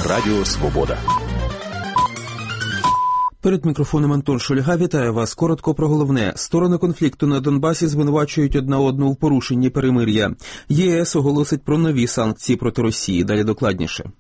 Радіо Свобода. Перед мікрофоном Антон Шульга вітаю вас. Коротко про головне. Сторони конфлікту на Донбасі звинувачують одна одну в порушенні перемир'я. ЄС оголосить про нові санкції проти Росії. Далі докладніше.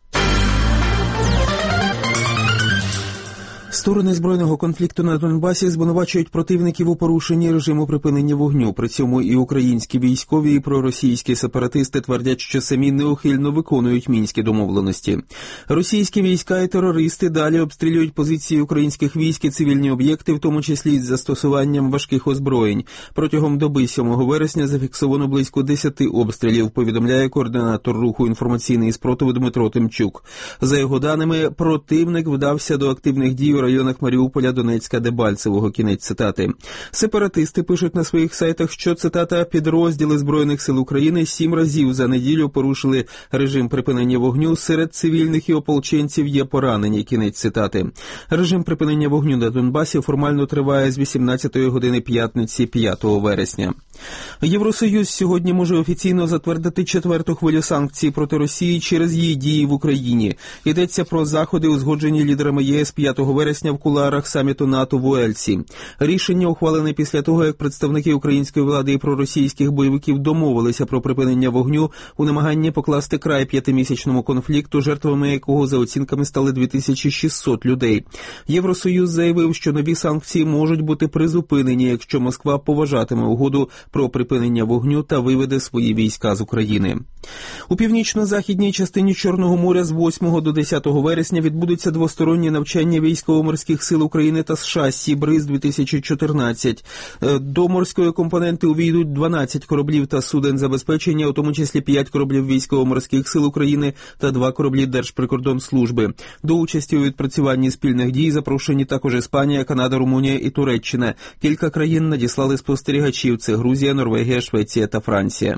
Сторони збройного конфлікту на Донбасі звинувачують противників у порушенні режиму припинення вогню. При цьому і українські військові, і проросійські сепаратисти твердять, що самі неухильно виконують мінські домовленості. Російські війська і терористи далі обстрілюють позиції українських військ і цивільні об'єкти, в тому числі із застосуванням важких озброєнь. Протягом доби 7 вересня зафіксовано близько 10 обстрілів, повідомляє координатор руху «Інформаційний спротив» Дмитро Тимчук. За його даними, противник вдався до активних дій у районах Маріуполя, Донецька, Дебальцевого. Кінець цитати. Сепаратисти пишуть на своїх сайтах, що, цитата, підрозділи Збройних сил України 7 разів за неділю порушили режим припинення вогню. Серед цивільних і ополченців є поранені. Кінець цитати. Режим припинення вогню на Донбасі формально триває з 18-ї години п'ятниці 5 вересня. Євросоюз сьогодні може офіційно затвердити 4-ту хвилю санкцій проти Росії через її дії в Україні. Йдеться про заходи, узгоджені лідерами ЄС 5 вересня в кулуарах саміту НАТО в Уельсі. Рішення ухвалене після того, як представники української влади і проросійських бойовиків домовилися про припинення вогню у намаганні покласти край 5-місячному конфлікту, жертвами якого, за оцінками, стали 2600 людей. Євросоюз заявив, що нові санкції можуть бути призупинені, якщо Москва поважатиме угоду про припинення вогню та виведе свої війська з України. У північно-західній частині Чорного моря з 8 до 10 вересня відбудуться двосторонні навчання військово-морських сил України та США «Сі-Бриз-2014». До морської компоненти увійдуть 12 кораблів та суден забезпечення, у тому числі 5 кораблів військово-морських сил України та 2 кораблі Держприкордонслужби. До участі у відпрацюванні спільних дій запрошені також Іспанія, Канада, Румунія і Туреччина. Кілька країн надіслали спостерігачів – це Грузія, Норвегія, Швеція та Франція.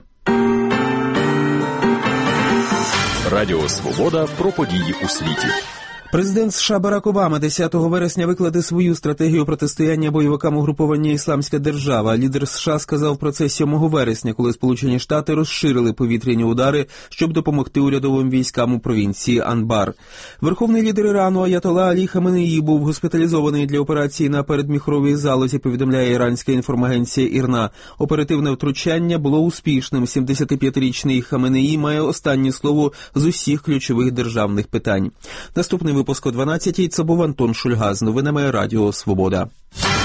Радіо Свобода про події у світі. Президент США Барак Обама 10 вересня викладе свою стратегію протистояння бойовикам угруповання «Ісламська держава». Лідер США сказав про це 7 вересня, коли Сполучені Штати розширили повітряні удари, щоб допомогти урядовим військам у провінції Анбар. Верховний лідер Ірану Аятолла Алі Хаменеї був госпіталізований для операції на передміхровій залозі, повідомляє іранська інформагенція ІРНА. Оперативне втручання було успішним. 75-річний Хаменеї має останнє слово з усіх ключових державних питань. Наступний випуск о 12-й. Це був Антон Шульга з новинами Радіо Свобода.